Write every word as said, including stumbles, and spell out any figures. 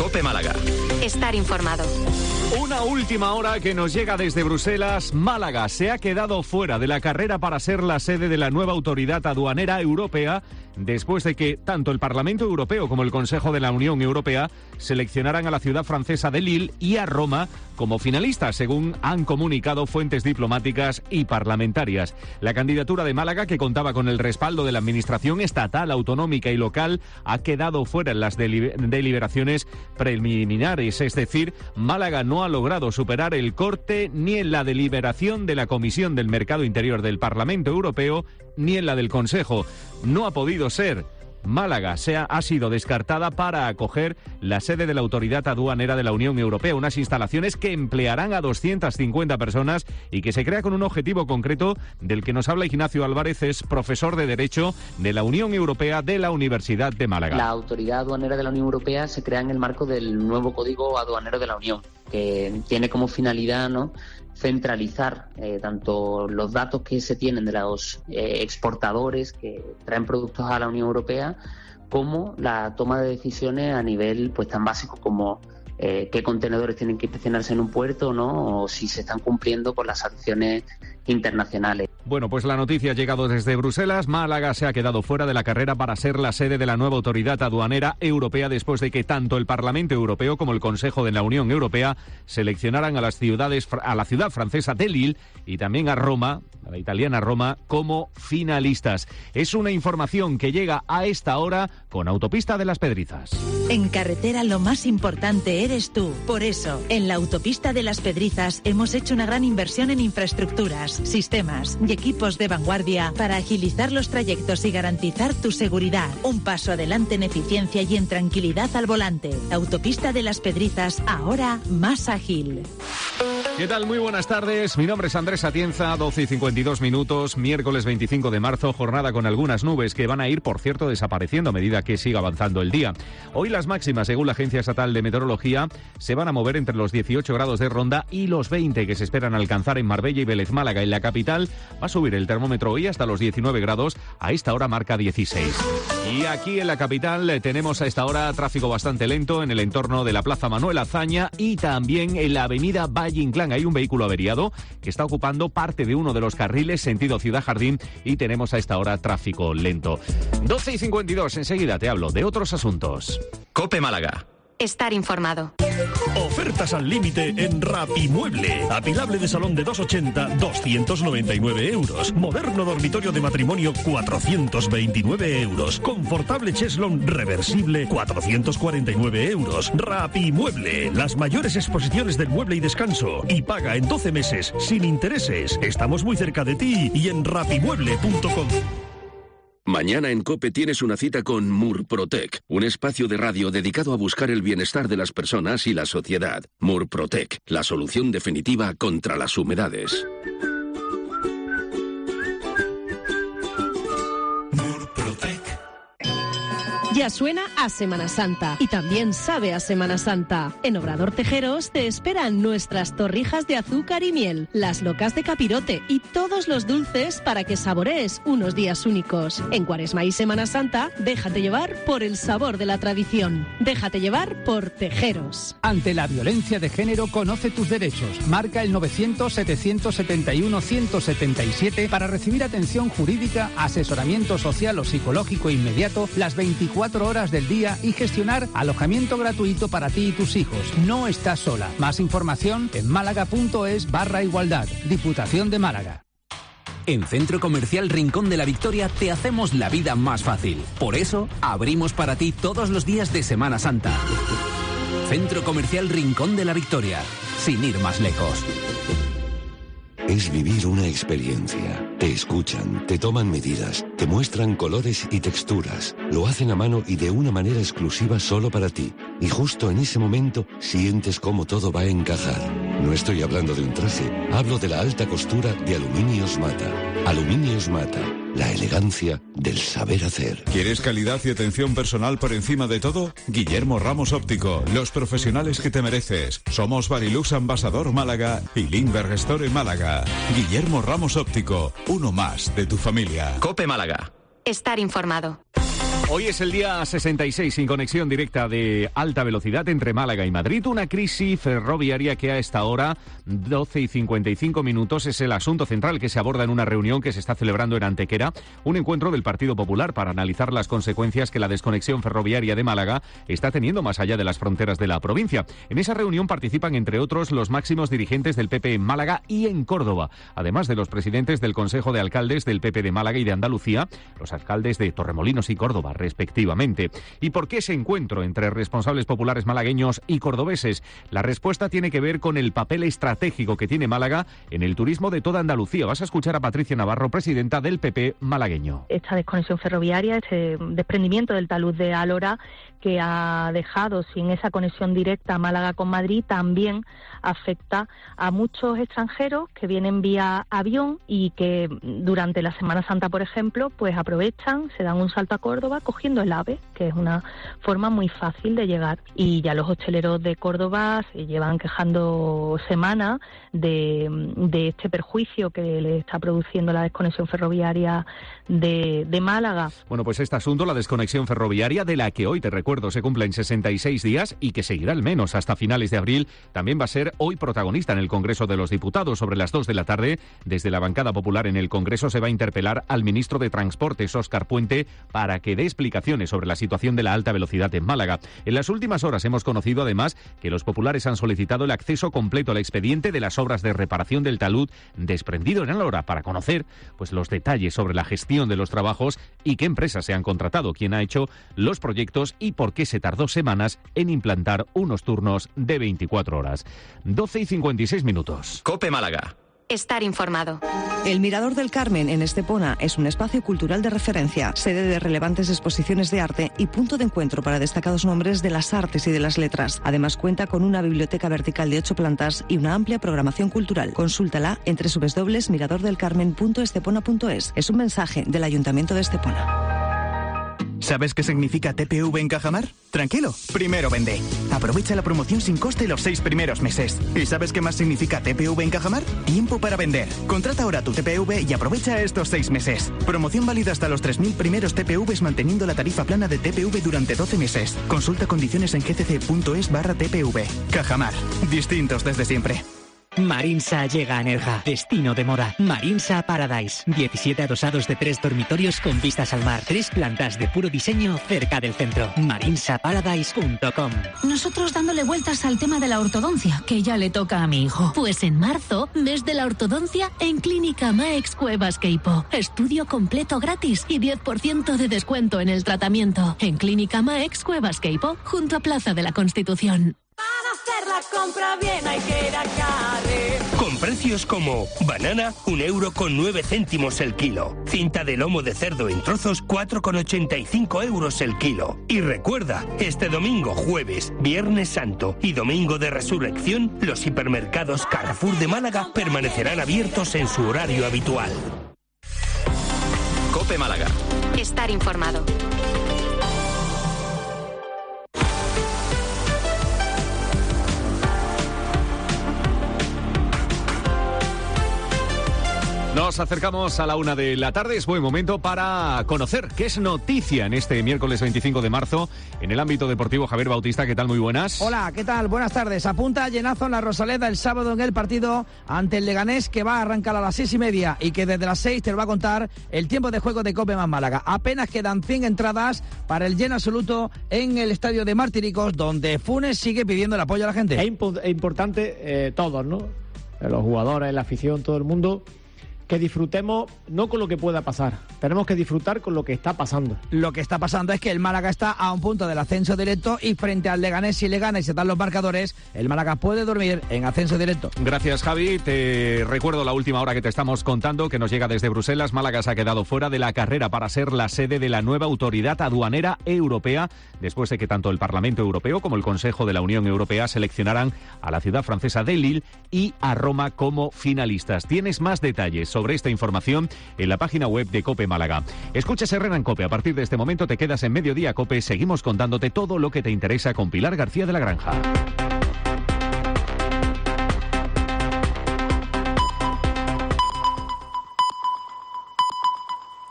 COPE Málaga. Estar informado. Una última hora que nos llega desde Bruselas. Málaga se ha quedado fuera de la carrera para ser la sede de la nueva autoridad aduanera europea después de que tanto el Parlamento Europeo como el Consejo de la Unión Europea seleccionaran a la ciudad francesa de Lille y a Roma como finalistas, según han comunicado fuentes diplomáticas y parlamentarias. La candidatura de Málaga, que contaba con el respaldo de la Administración estatal, autonómica y local, ha quedado fuera en las deliberaciones preliminares. Es decir, Málaga no ha logrado superar el corte ni en la deliberación de la Comisión del Mercado Interior del Parlamento Europeo ni en la del Consejo. No ha podido ser. Málaga se ha, ha sido descartada para acoger la sede de la Autoridad Aduanera de la Unión Europea, unas instalaciones que emplearán a doscientas cincuenta personas y que se crea con un objetivo concreto del que nos habla Ignacio Álvarez, es profesor de Derecho de la Unión Europea de la Universidad de Málaga. La Autoridad Aduanera de la Unión Europea se crea en el marco del nuevo Código Aduanero de la Unión, que tiene como finalidad, ¿no?, centralizar eh, tanto los datos que se tienen de los eh, exportadores que traen productos a la Unión Europea, como la toma de decisiones a nivel pues tan básico como eh, qué contenedores tienen que inspeccionarse en un puerto, ¿no?, o si se están cumpliendo con las sanciones internacionales. Bueno, pues la noticia ha llegado desde Bruselas. Málaga se ha quedado fuera de la carrera para ser la sede de la nueva Autoridad Aduanera Europea después de que tanto el Parlamento Europeo como el Consejo de la Unión Europea seleccionaran a las ciudades, a la ciudad francesa de Lille y también a Roma, a la italiana Roma, como finalistas. Es una información que llega a esta hora con Autopista de las Pedrizas. En carretera lo más importante eres tú. Por eso, en la Autopista de las Pedrizas hemos hecho una gran inversión en infraestructuras, sistemas y equipos de vanguardia para agilizar los trayectos y garantizar tu seguridad. Un paso adelante en eficiencia y en tranquilidad al volante. Autopista de las Pedrizas, ahora más ágil. ¿Qué tal? Muy buenas tardes. Mi nombre es Andrés Atienza, doce y cincuenta y dos minutos, miércoles veinticinco de marzo, jornada con algunas nubes que van a ir, por cierto, desapareciendo a medida que siga avanzando el día. Hoy las máximas, según la Agencia Estatal de Meteorología, se van a mover entre los dieciocho grados de Ronda y los veinte que se esperan alcanzar en Marbella y Vélez Málaga. En la capital va a subir el termómetro hoy hasta los diecinueve grados, a esta hora marca dieciséis. Y aquí en la capital tenemos a esta hora tráfico bastante lento en el entorno de la Plaza Manuel Azaña y también en la avenida Valle Inclán. Hay un vehículo averiado que está ocupando parte de uno de los carriles sentido Ciudad Jardín y tenemos a esta hora tráfico lento. doce y cincuenta y dos, enseguida te hablo de otros asuntos. COPE Málaga. Estar informado. Ofertas al límite en Rapimueble. Apilable de salón de doscientos ochenta, doscientos noventa y nueve euros. Moderno dormitorio de matrimonio, cuatrocientos veintinueve euros. Confortable cheslón reversible, cuatrocientos cuarenta y nueve euros. Rapimueble. Las mayores exposiciones del mueble y descanso. Y paga en doce meses, sin intereses. Estamos muy cerca de ti y en rapimueble punto com. Mañana en COPE tienes una cita con Murprotec, un espacio de radio dedicado a buscar el bienestar de las personas y la sociedad. Murprotec, la solución definitiva contra las humedades. Ya suena a Semana Santa y también sabe a Semana Santa. En Obrador Tejeros te esperan nuestras torrijas de azúcar y miel, las locas de capirote y todos los dulces para que saborees unos días únicos. En Cuaresma y Semana Santa, déjate llevar por el sabor de la tradición. Déjate llevar por Tejeros. Ante la violencia de género, conoce tus derechos. Marca el novecientos, setecientos setenta y uno, ciento setenta y siete para recibir atención jurídica, asesoramiento social o psicológico inmediato las veinticuatro horas del día y gestionar alojamiento gratuito para ti y tus hijos. No estás sola. Más información en málaga.es barra igualdad. Diputación de Málaga. En Centro Comercial Rincón de la Victoria te hacemos la vida más fácil. Por eso, abrimos para ti todos los días de Semana Santa. Centro Comercial Rincón de la Victoria. Sin ir más lejos. Es vivir una experiencia. Te escuchan, te toman medidas, te muestran colores y texturas. Lo hacen a mano y de una manera exclusiva solo para ti. Y justo en ese momento sientes cómo todo va a encajar. No estoy hablando de un traje, hablo de la alta costura de Aluminios Mata. Aluminios Mata, la elegancia del saber hacer. ¿Quieres calidad y atención personal por encima de todo? Guillermo Ramos Óptico, los profesionales que te mereces. Somos Barilux Ambasador Málaga y Lindbergh Store Málaga. Guillermo Ramos Óptico, uno más de tu familia. COPE Málaga. Estar informado. Hoy es el día sesenta y seis sin conexión directa de alta velocidad entre Málaga y Madrid. Una crisis ferroviaria que a esta hora, doce y cincuenta y cinco minutos, es el asunto central que se aborda en una reunión que se está celebrando en Antequera, un encuentro del Partido Popular para analizar las consecuencias que la desconexión ferroviaria de Málaga está teniendo más allá de las fronteras de la provincia. En esa reunión participan, entre otros, los máximos dirigentes del P P en Málaga y en Córdoba, además de los presidentes del Consejo de Alcaldes del P P de Málaga y de Andalucía, los alcaldes de Torremolinos y Córdoba, respectivamente. ¿Y por qué ese encuentro entre responsables populares malagueños y cordobeses? La respuesta tiene que ver con el papel estratégico que tiene Málaga en el turismo de toda Andalucía. Vas a escuchar a Patricia Navarro, presidenta del P P malagueño. Esta desconexión ferroviaria, este desprendimiento del talud de Alhora, que ha dejado sin esa conexión directa Málaga con Madrid, también afecta a muchos extranjeros que vienen vía avión y que durante la Semana Santa, por ejemplo, pues aprovechan, se dan un salto a Córdoba cogiendo el AVE, que es una forma muy fácil de llegar. Y ya los hosteleros de Córdoba se llevan quejando semanas de, de este perjuicio que le está produciendo la desconexión ferroviaria de, de Málaga. Bueno, pues este asunto, la desconexión ferroviaria, de la que hoy, te recuerdo, se cumplen sesenta y seis días y que seguirá al menos hasta finales de abril, también va a ser hoy protagonista en el Congreso de los Diputados. Sobre las dos de la tarde, desde la bancada popular en el Congreso se va a interpelar al ministro de Transportes, Óscar Puente, para que dé explicaciones sobre la situación de la alta velocidad en Málaga. En las últimas horas hemos conocido además que los populares han solicitado el acceso completo al expediente de las obras de reparación del talud desprendido en Alhora para conocer pues los detalles sobre la gestión de los trabajos y qué empresas se han contratado, quién ha hecho los proyectos y por qué se tardó semanas en implantar unos turnos de veinticuatro horas. doce y cincuenta y seis minutos. COPE Málaga. Estar informado. El Mirador del Carmen en Estepona es un espacio cultural de referencia, sede de relevantes exposiciones de arte y punto de encuentro para destacados nombres de las artes y de las letras. Además cuenta con una biblioteca vertical de ocho plantas y una amplia programación cultural. Consúltala en doble u doble u doble u punto mirador del carmen punto estepona punto es. Es un mensaje del Ayuntamiento de Estepona. ¿Sabes qué significa T P V en Cajamar? Tranquilo, primero vende. Aprovecha la promoción sin coste los seis primeros meses. ¿Y sabes qué más significa T P V en Cajamar? Tiempo para vender. Contrata ahora tu T P V y aprovecha estos seis meses. Promoción válida hasta los tres mil primeros T P Vs manteniendo la tarifa plana de T P V durante doce meses. Consulta condiciones en gcc.es barra T P V. Cajamar. Distintos desde siempre. Marinsa llega a Nerja, destino de moda. Marinsa Paradise, diecisiete adosados de tres dormitorios con vistas al mar, tres plantas de puro diseño cerca del centro. marinsa paradise punto com. Nosotros dándole vueltas al tema de la ortodoncia, que ya le toca a mi hijo. Pues en marzo, mes de la ortodoncia en Clínica Maex Cuevas Queipo. Estudio completo gratis y diez por ciento de descuento en el tratamiento. En Clínica Maex Cuevas Queipo, junto a Plaza de la Constitución. Para hacer la compra bien hay que ir a Carre. Con precios como banana, un euro con nueve céntimos el kilo. Cinta de lomo de cerdo en trozos, cuatro con ochenta y cinco euros el kilo. Y recuerda, este domingo, jueves, viernes santo y domingo de resurrección, los hipermercados Carrefour de Málaga permanecerán abiertos en su horario habitual. COPE Málaga. Estar informado. Nos acercamos a la una de la tarde. Es buen momento para conocer qué es noticia en este miércoles veinticinco de marzo en el ámbito deportivo. Javier Bautista, ¿qué tal? Muy buenas. Hola, ¿qué tal? Buenas tardes. Apunta llenazo en la Rosaleda el sábado en el partido ante el Leganés, que va a arrancar a las seis y media y que desde las seis te lo va a contar el tiempo de juego de Cope más Málaga. Apenas quedan cien entradas para el lleno absoluto en el estadio de Martiricos, donde Funes sigue pidiendo el apoyo a la gente. Es impo- importante eh, todos, ¿no? Los jugadores, la afición, todo el mundo, que disfrutemos no con lo que pueda pasar, tenemos que disfrutar con lo que está pasando. Lo que está pasando es que el Málaga está a un punto del ascenso directo y frente al Leganés, si le gana y se dan los marcadores, el Málaga puede dormir en ascenso directo. Gracias, Javi. Te recuerdo la última hora que te estamos contando, que nos llega desde Bruselas. Málaga se ha quedado fuera de la carrera para ser la sede de la nueva autoridad aduanera europea, después de que tanto el Parlamento Europeo como el Consejo de la Unión Europea seleccionaran a la ciudad francesa de Lille y a Roma como finalistas. Tienes más detalles sobre sobre esta información en la página web de COPE Málaga. Escuchas Herrera en COPE. A partir de este momento te quedas en Mediodía COPE. Seguimos contándote todo lo que te interesa con Pilar García de la Granja.